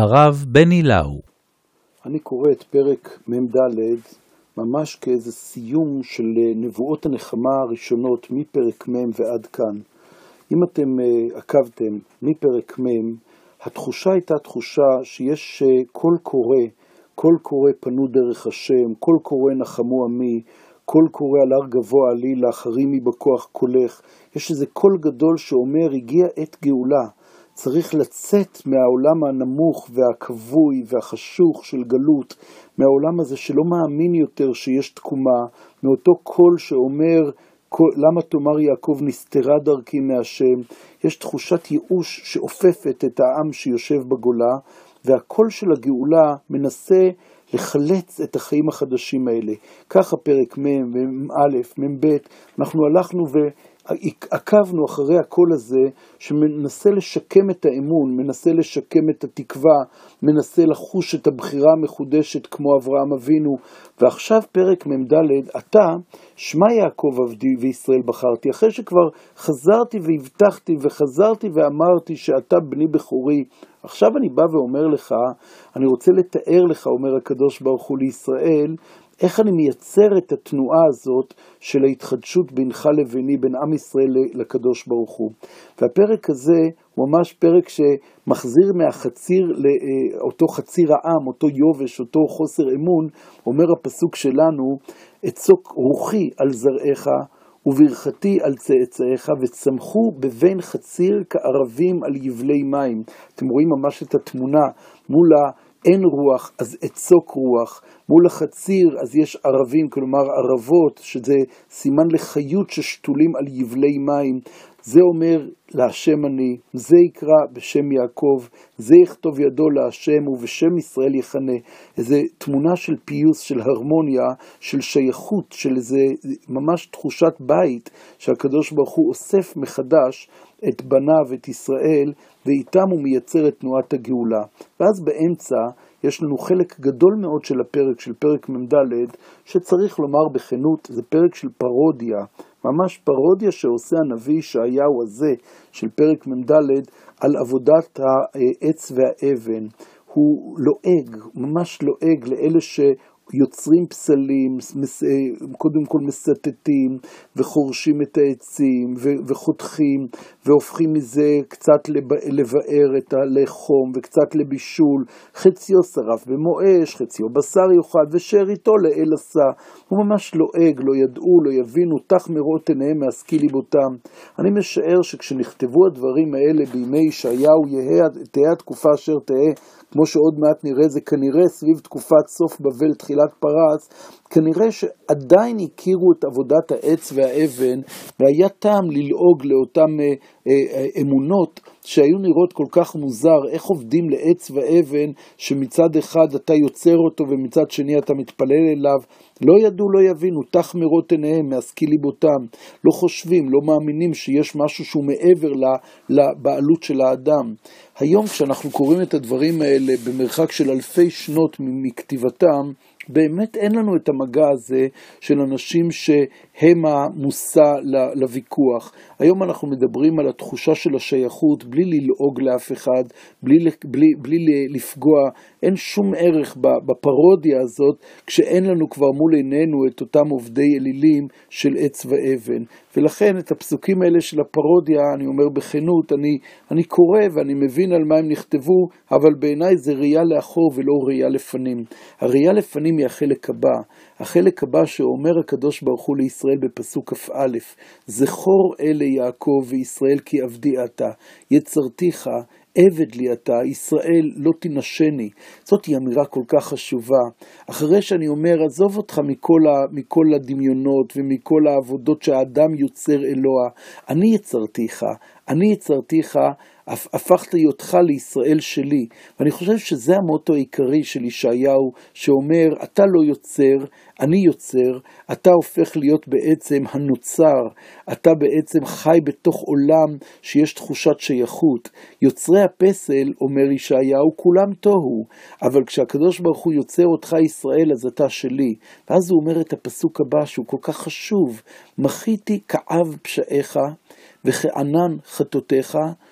הרב בני לאו. אני קורא את פרק מ"ד ממש כאיזה סיום של נבואות הנחמה הראשונות מפרק מ' ועד כאן. אם אתם עקבתם מפרק מ', התחושה הייתה תחושה שיש קול קורא פנו דרך השם, קול קורא נחמו עמי, קול קורא על הר גבוה עלי לאחרימי בכוח קולך. יש איזה קול גדול שאומר הגיע עת גאולה. צריך לצאת מהעולם הנמוך והכבוי והחשוך של גלות, מהעולם הזה שלא מאמין יותר שיש תקומה, מאותו קול שאומר, למה תאמר יעקב נסתרה דרכי מהשם. יש תחושת ייאוש שאופפת את העם שיושב בגולה, והקול של הגאולה מנסה לחלץ את החיים החדשים האלה. ככה פרק מ' א', מ' ב', אנחנו הלכנו עקבנו אחרי הקול הזה שמנסה לשקם את האמון, מנסה לשקם את התקווה, מנסה לחוש את הבחירה המחודשת כמו אברהם אבינו. ועכשיו פרק מ"ד, אתה שמע יעקב עבדי וישראל בחרתי, אחרי שכבר חזרתי והבטחתי וחזרתי ואמרתי שאתה בני בכורי, עכשיו אני בא ואומר לך, אני רוצה לתאר לך, אומר הקדוש ברוך הוא לישראל, איך אני מייצר את התנועה הזאת של ההתחדשות בינך לביני, בין עם ישראל לקדוש ברוך הוא. והפרק הזה הוא ממש פרק שמחזיר מהחציר לאותו חציר העם, אותו יובש, אותו חוסר אמון. אומר הפסוק שלנו, אצוק רוחי על זרעיך וברכתי על צאצאיך, וצמחו בבין חציר כערבים על יבלי מים. אתם רואים ממש את התמונה מול אין רוח, אז אצוק רוח, מול החציר, אז יש ערבים, כלומר ערבות, שזה סימן לחיות ששתולים על יבלי מים. זה אומר להשם אני, זה יקרא בשם יעקב, זה יכתוב ידו להשם ובשם ישראל יחנה. איזה תמונה של פיוס, של הרמוניה, של שייכות, של איזה ממש תחושת בית, שהקדוש ברוך הוא אוסף מחדש את בניו, את ישראל, ואיתם הוא מייצר את תנועת הגאולה. ואז באמצע יש לנו חלק גדול מאוד של הפרק, של פרק מ"ד, שצריך לומר בכנות, זה פרק של פרודיה, ממש פרודיה שעושה הנביא ישעיהו הזה, של פרק מ"ד, על עבודת העץ והאבן. הוא לועג, ממש לועג לאלה יוצרים פסלים, קודם כל מסתתים וחורשים את העצים וחותכים והופכים מזה קצת לבאר את הלחום וקצת לבישול. חציו שרף במואש, חציו בשר יאכל ושאריתו לאל עשה. הוא ממש לועג, לא ידעו, לא יבינו, תח מראות עיניהם מהשכיל ליבותם. אני משער שכשנכתבו הדברים האלה בימי ישעיהו תהיה התקופה אשר תהיה, כמו שעוד מעט נראה, זה כנראה סביב תקופת סוף בבל, תחילת פרס, כנראה שעדיין הכירו את עבודת העץ והאבן, והיה טעם ללעוג לאותם אמונות שהיו נראות כל כך מוזר, איך עובדים לעץ ואבן, שמצד אחד אתה יוצר אותו ומצד שני אתה מתפלל אליו. לא ידעו, לא יבינו, תח מראות עיניהם מהשכיל ליבותם. לא חושבים, לא מאמינים שיש משהו שהוא מעבר לבעלות של האדם. היום כשאנחנו קוראים את הדברים האלה במרחק של אלפי שנות מכתיבתם, באמת אין לנו את המגע הזה של אנשים שהם המושא לוויכוח. היום אנחנו מדברים על התחושה של השייכות, בלי ללעוג לאף אחד, בלי לפגוע. אין שום ערך בפרודיה הזאת, כשאין לנו כבר מול עינינו את אותם עובדי אלילים של עץ ואבן. ולכן את הפסוקים האלה של הפרודיה, אני אומר בכנות, אני קורא ואני מבין על מה הם נכתבו, אבל בעיניי זה ראייה לאחור ולא ראייה לפנים. הראייה לפנים היא החלק הבא. החלק הבא שאומר הקדוש ברוך הוא לישראל בפסוק כ"א, זכור אלה יעקב וישראל כי עבדי אתה, יצרתיך, עבד לי אתה, ישראל לא תנשני. זאת היא אמירה כל כך חשובה. אחרי שאני אומר, עזוב אותך מכל הדמיונות ומכל העבודות שהאדם יוצר אלוה, אני יצרתיך, הפכת אותך לישראל שלי. ואני חושב שזה המוטו העיקרי של ישעיהו, שאומר, אתה לא יוצר, אני יוצר, אתה הופך להיות בעצם הנוצר, אתה בעצם חי בתוך עולם שיש תחושת שייכות. יוצרי הפסל, אומר ישעיהו, כולם תוהו, אבל כשהקדוש ברוך הוא יוצר אותך ישראל, אז אתה שלי. ואז הוא אומר את הפסוק הבא שהוא כל כך חשוב, מחיתי כאב פשעיך וכענן חטאותיך,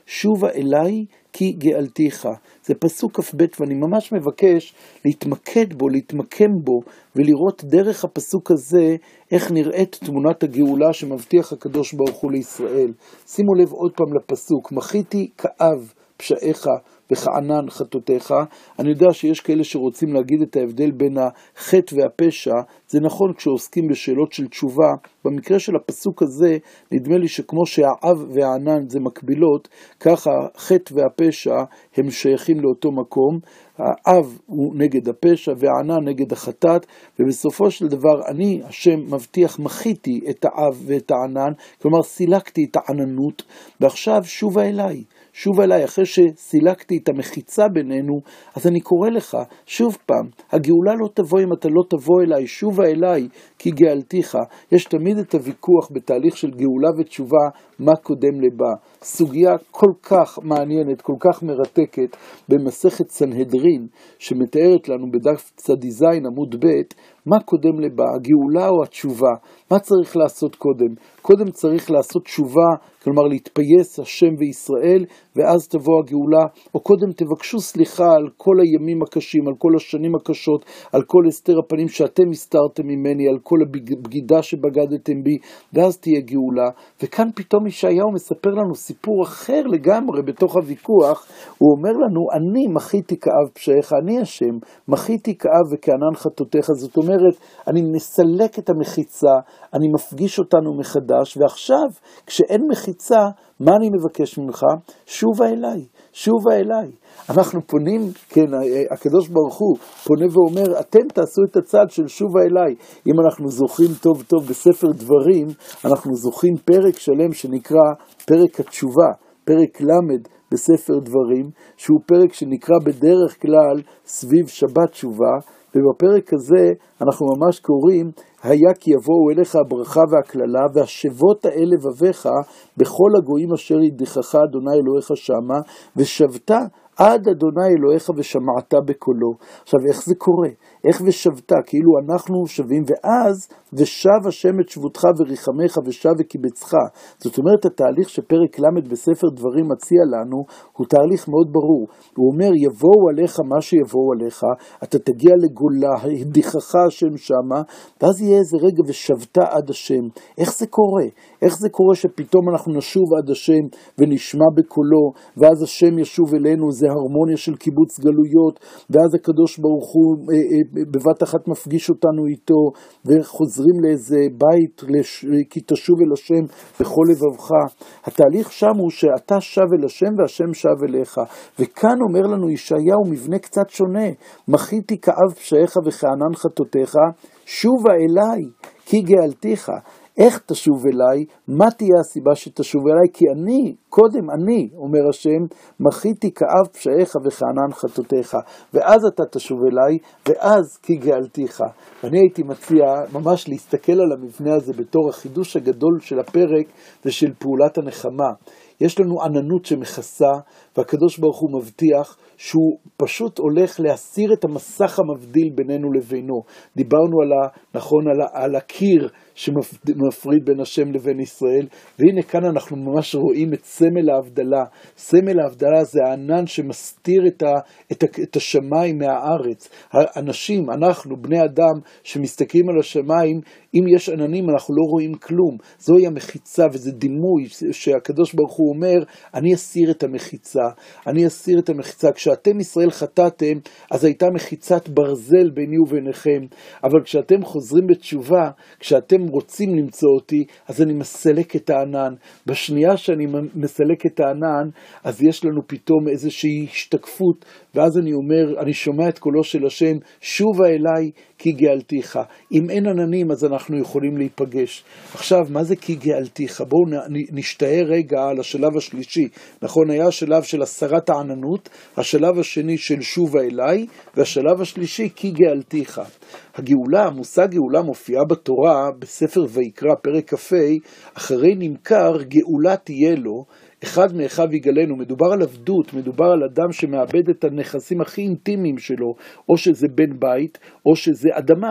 שובה אליי כי גאלתיך. זה פסוק כ"ב, ואני ממש מבקש להתמקד בו, להתמקם בו, ולראות דרך הפסוק הזה איך נראית תמונת הגאולה שמבטיח הקדוש ברוך הוא לישראל. שימו לב עוד פעם לפסוק, מחיתי כאב פשעיך וכענן חטאותיך. אני יודע שיש כאלה שרוצים להגיד את ההבדל בין החטא והפשע. זה נכון כשעוסקים בשאלות של תשובה. במקרה של הפסוק הזה נדמה לי שכמו שהאב והענן זה מקבילות, ככה חטא והפשע הם שייכים לאותו מקום. האב הוא נגד הפשע והענן נגד החטאת, ובסופו של דבר אני, השם, מבטיח, מחיתי את האב ואת הענן, כלומר סילקתי את העננות, ועכשיו שובה אליי. שובה אליי, אחרי שסילקתי את המחיצה בינינו, אז אני קורא לך, שוב פעם, הגאולה לא תבוא אם אתה לא תבוא אליי, שובה אליי, כי גאלתיך. יש תמיד את הוויכוח בתהליך של גאולה ותשובה, מה קודם לבא. סוגיה כל כך מעניינת, כל כך מרתקת, במסכת סנהדרין, שמתארת לנו בדף צ"ז עמוד ב', מה קודם לבא, הגאולה או התשובה? מה צריך לעשות קודם? קודם צריך לעשות תשובה, כלומר להתפייס השם וישראל, ואז תבוא הגאולה, או קודם תבקשו סליחה על כל הימים הקשים, על כל השנים הקשות, על כל הסתר הפנים שאתם הסתרתם ממני, על כל הבגידה שבגדתם בי, ואז תהיה גאולה. וכאן פתאום ישעיהו מספר לנו סיפור אחר לגמרי בתוך הוויכוח. הוא אומר לנו, אני מחיתי כאב פשעיך, אני השם, מחיתי כאב וכענן חטאותיך. זאת אומרת, אני מסלק את המחיצה, אני מפגיש אותנו מחדש, ועכשיו כשאין מחיצה, מה אני מבקש ממך? שובה אליי, שובה אליי. אנחנו פונים, כן, הקדוש ברוך הוא פונה ואומר, אתם תעשו את הצעד של שובה אליי. אם אנחנו זוכרים טוב טוב בספר דברים, אנחנו זוכרים פרק שלם שנקרא פרק התשובה, פרק למד בספר דברים, שהוא פרק שנקרא בדרך כלל סביב שבת תשובה, ובפרק הזה אנחנו ממש קוראים, היה כי יבואו אליך הברכה והכללה, והשבות האל לבביך בכל הגויים אשר ידיחך אדוני אלוהיך שמה, ושבת עד אדוני אלוהיך ושמעת בקולו. עכשיו, איך זה קורה? איך ושבת? כאילו אנחנו שווים, ואז ושב השם את שבותך וריחמך ושב וקיבצך. זאת אומרת, התהליך שפרק למד בספר דברים מציע לנו, הוא תהליך מאוד ברור. הוא אומר, יבואו עליך מה שיבואו עליך, אתה תגיע לגולה, ידיחך השם שמה, ואז יהיה איזה רגע ושבת עד השם. איך זה קורה? איך זה קורה שפתאום אנחנו נשוב עד השם ונשמע בקולו, ואז השם ישוב אלינו, זה הרמוניה של קיבוץ גלויות, ואז הקדוש ברוך הוא בבת אחת מפגיש אותנו איתו, וחוזרים לאיזה בית, כי תשוב אל השם בכל לבבך. התהליך שם הוא שאתה שב אל השם והשם שב אליך. וכאן אומר לנו ישעיהו מבנה קצת שונה, מחיתי כאב פשעיך וכענן חטאותיך, שובה אליי כי גאלתיך. איך תשוב אליי? מה תהיה הסיבה שתשוב אליי? כי אני, קודם אני, אומר השם, מחיתי כאב פשעיך וכענן חטאותיך, ואז אתה תשוב אליי, ואז כי גאלתיך. ואני הייתי מציע ממש להסתכל על המבנה הזה בתור החידוש הגדול של הפרק ושל פעולת הנחמה. יש לנו עננות שמכסה, והקדוש ברוך הוא מבטיח שהוא פשוט הולך להסיר את המסך המבדיל בינינו לבינו. דיברנו על הקיר שמפריד בין השם לבין ישראל, והנה כאן אנחנו ממש רואים את סמל ההבדלה. סמל ההבדלה זה הענן שמסתיר את השמיים מהארץ. האנשים, אנחנו, בני אדם שמסתכלים על השמיים, אם יש עננים אנחנו לא רואים כלום. זוהי המחיצה, וזה דימוי שהקדוש ברוך הוא אומר, אני אסיר את המחיצה, אני אסיר את המחיצה. כשאתם ישראל חטאתם, אז הייתה מחיצת ברזל ביני וביניכם, אבל כשאתם חוזרים בתשובה, כשאתם רוצים למצוא אותי, אז אני מסלק את הענן. בשנייה שאני מסלק את הענן, אז יש לנו פתאום איזושהי השתקפות, ואז אני אומר, אני שומע את קולו של השם, שובה אליי כי גאלתיך. אם אין עננים, אז אנחנו יכולים להיפגש. עכשיו, מה זה כי גאלתיך? בואו נשתהה רגע על השלב השלישי. נכון, היה השלב של הסרת העננות, השלב השני של שובה אליי, והשלב השלישי כי גאלתיך. הגאולה, המושג גאולה מופיעה בתורה בספר ויקרא, פרק כ"ה, אחרי נמכר גאולה תהיה לו, אחד מאחיו יגלנו. מדובר על עבדות, מדובר על אדם שמאבד את הנכסים הכי אינטימיים שלו, או שזה בן בית, או שזה אדמה.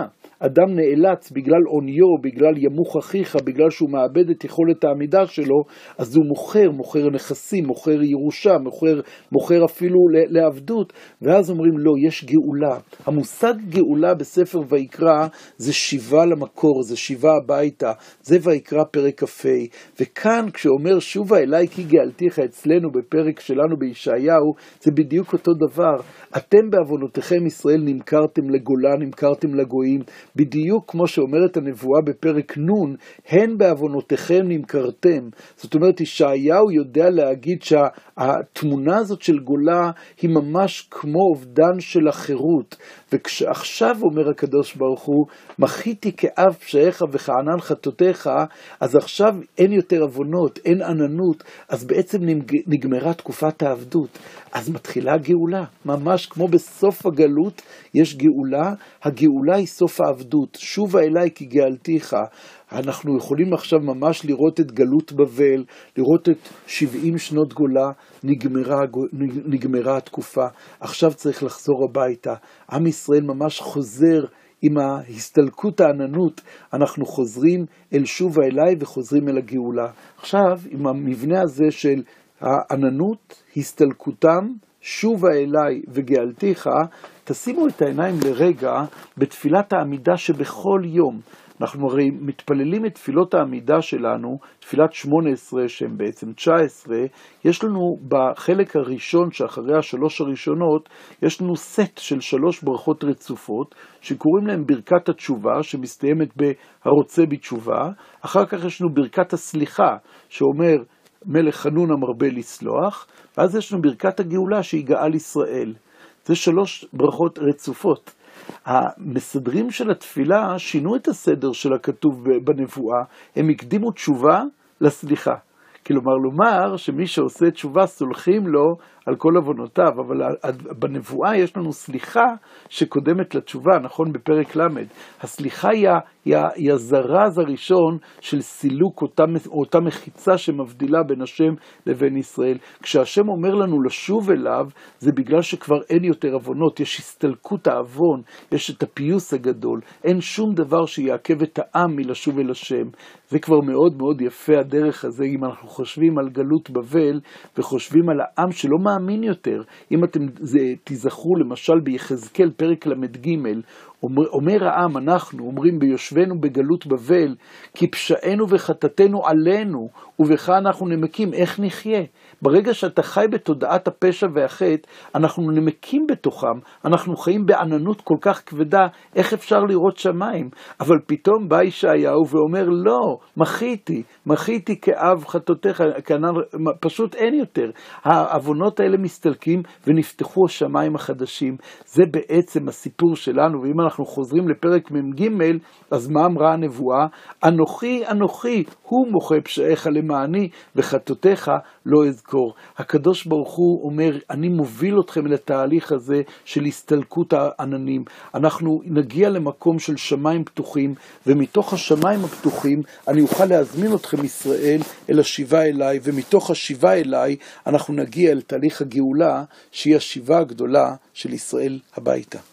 אדם נאלץ בגלל עוניו, בגלל ימוך אחיך, בגלל שהוא מאבד את יכולת העמידה שלו, אז הוא מוכר נכסים, מוכר ירושה, מוכר אפילו לעבדות, ואז אומרים לו, יש גאולה. המושג גאולה בספר ויקרא זה שיבה למקור, זה שיבה הביתה, זה ויקרא פרק כ"ה. וכאן כשאומר שובה אליי כי גאלתיך אצלנו בפרק שלנו בישעיהו, זה בדיוק אותו דבר. אתם בעוונותיכם ישראל נמכרתם לגולה, נמכרתם לגויים, בדיוק כמו שאומרת הנבואה בפרק נ', הן בעוונותיכם נמכרתם. זאת אומרת, ישעיהו יודע להגיד שהתמונה הזאת של גולה היא ממש כמו אובדן של החירות. וכשעכשיו אומר הקדוש ברוך הוא, מחיתי כאב פשעיך וכענן חטאותיך, אז עכשיו אין יותר עוונות, אין עננות, אז בעצם נגמרה תקופת העבדות. אז מתחילה גאולה, ממש כמו בסוף הגלות יש גאולה, הגאולה היא סוף העבדות, שובה אליי כי גאלתיך. אנחנו יכולים עכשיו ממש לראות את גלות בבל, לראות את 70 שנות גולה, נגמרה התקופה, עכשיו צריך לחזור הביתה. עם ישראל ממש חוזר עם ההסתלקות העננות, אנחנו חוזרים אל שובה אליי וחוזרים אל הגאולה. עכשיו עם המבנה הזה של העננות, הסתלקותם, שובה אליי וגאלתיך, תשימו את העיניים לרגע בתפילת העמידה שבכל יום. אנחנו הרי מתפללים את תפילות העמידה שלנו, תפילת 18 שהם בעצם 19, יש לנו בחלק הראשון שאחרי השלוש הראשונות, יש לנו סט של 3 ברכות רצופות, שקוראים להם ברכת התשובה, שמסתיימת בהרוצה בתשובה, אחר כך יש לנו ברכת הסליחה, שאומר מלך חנון המרבה לסלוח, ואז יש לנו ברכת הגאולה שהיא גאל ישראל. זה 3 ברכות רצופות. המסדרים של התפילה שינו את הסדר של הכתוב בנבואה, הם הקדימו תשובה לסליחה. כלומר, לומר שמי שעושה תשובה סולחים לו על כל עוונותיו, אבל בנבואה יש לנו סליחה שקודמת לתשובה, נכון? בפרק למד. הסליחה היא הזרז הראשון של סילוק אותה מחיצה שמבדילה בין השם לבין ישראל. כשהשם אומר לנו לשוב אליו, זה בגלל שכבר אין יותר עוונות, יש הסתלקות העוון, יש את הפיוס הגדול, אין שום דבר שיעכב את העם מלשוב אל השם. זה כבר מאוד מאוד יפה הדרך הזה, אם אנחנו חושבים על גלות בבל, וחושבים על העם שלא מאמין יותר. אם אתם תזכרו למשל ביחזקאל פרק למד ג', אומר העם, אנחנו אומרים ביושבנו בגלות בבל, כי פשענו וחטאתנו עלינו, ובך אנחנו נמקים, איך נחיה? ברגע שאתה חי בתודעת הפשע והחטא, אנחנו נמקים בתוכם, אנחנו חיים בעננות כל כך כבדה, איך אפשר לראות שמיים? אבל פתאום בא ישעיהו ואומר, לא, מחיתי כאב חטאותיך, פשוט אין יותר. העוונות האלה מסתלקים ונפתחו השמיים החדשים. זה בעצם הסיפור שלנו, ואם אנחנו חוזרים לפרק מ"ג, אז מה אמרה הנבואה? אנוכי, הוא מוחה פשעיך למעני, וחטאותיך לא אזכור. הקדוש ברוך הוא אומר, אני מוביל אתכם לתהליך הזה של הסתלקות העננים. אנחנו נגיע למקום של שמיים פתוחים, ומתוך השמיים הפתוחים אני אוכל להזמין אתכם ישראל אל השיבה אליי, ומתוך השיבה אליי אנחנו נגיע אל תהליך הגאולה, שהיא השיבה הגדולה של ישראל הביתה.